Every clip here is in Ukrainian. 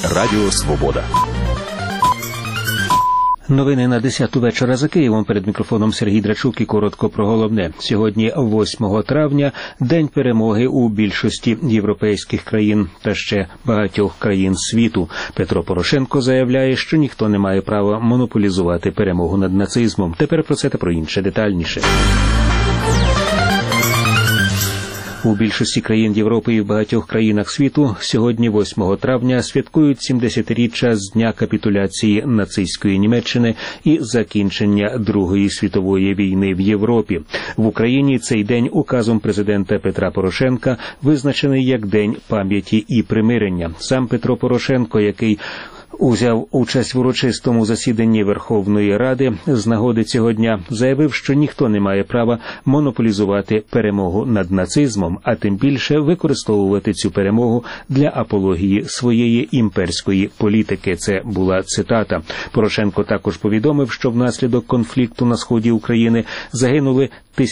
Радіо Свобода. Новини на 10-ту вечора за Києвом. Перед мікрофоном Сергій Драчук і коротко про головне. Сьогодні, 8 травня, День перемоги у більшості європейських країн та ще багатьох країн світу. Петро Порошенко заявляє, що ніхто не має права монополізувати перемогу над нацизмом. Тепер про це та про інше детальніше. У більшості країн Європи і в багатьох країнах світу сьогодні, 8 травня, святкують 70-річчя з дня капітуляції нацистської Німеччини і закінчення Другої світової війни в Європі. В Україні цей день указом президента Петра Порошенка визначений як День пам'яті і примирення. Сам Петро Порошенко, який узяв участь в урочистому засіданні Верховної Ради з нагоди цього дня, заявив, що ніхто не має права монополізувати перемогу над нацизмом, а тим більше використовувати цю перемогу для апології своєї імперської політики. Це була цитата. Порошенко також повідомив, що внаслідок конфлікту на сході України загинули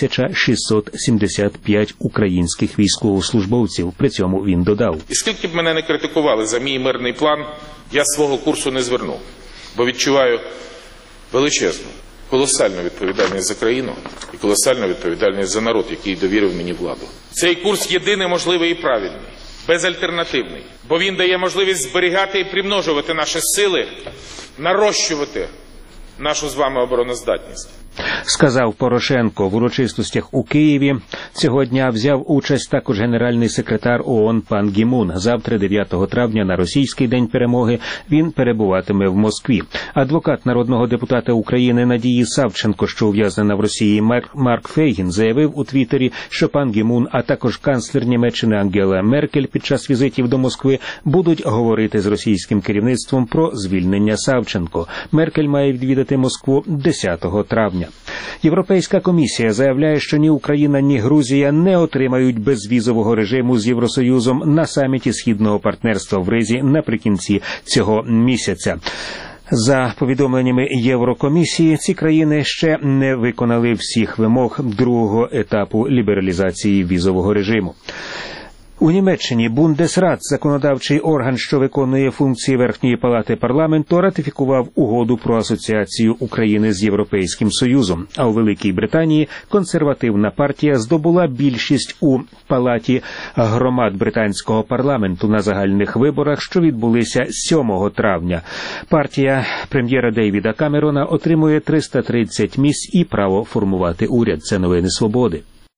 1675 українських військовослужбовців. При цьому він додав: І скільки б мене не критикували за мій мирний план, я свого курсу не зверну, бо відчуваю величезну, колосальну відповідальність за країну і колосальну відповідальність за народ, який довірив мені владу. Цей курс єдиний, можливий і правильний, безальтернативний, бо він дає можливість зберігати і примножувати наші сили, нарощувати нашу з вами обороноздатність. Сказав Порошенко. В урочистостях у Києві цього дня взяв участь також генеральний секретар ООН пан Гі Мун. Завтра, 9 травня, на російський День перемоги, він перебуватиме в Москві. Адвокат народного депутата України Надії Савченко, що ув'язнена в Росії, Марк Фейгін, заявив у Твіттері, що пан Гі Мун, а також канцлер Німеччини Ангела Меркель під час візитів до Москви будуть говорити з російським керівництвом про звільнення Савченко. Меркель має відвідати Москву 10 травня. Європейська комісія заявляє, що ні Україна, ні Грузія не отримають безвізового режиму з Євросоюзом на саміті Східного партнерства в Ризі наприкінці цього місяця. За повідомленнями Єврокомісії, ці країни ще не виконали всіх вимог другого етапу лібералізації візового режиму. У Німеччині Бундесрат, законодавчий орган, що виконує функції Верхньої палати парламенту, ратифікував угоду про асоціацію України з Європейським Союзом. А у Великій Британії консервативна партія здобула більшість у палаті громад британського парламенту на загальних виборах, що відбулися 7 травня. Партія прем'єра Дейвіда Камерона отримує 330 місць і право формувати уряд. Це новини Свободи.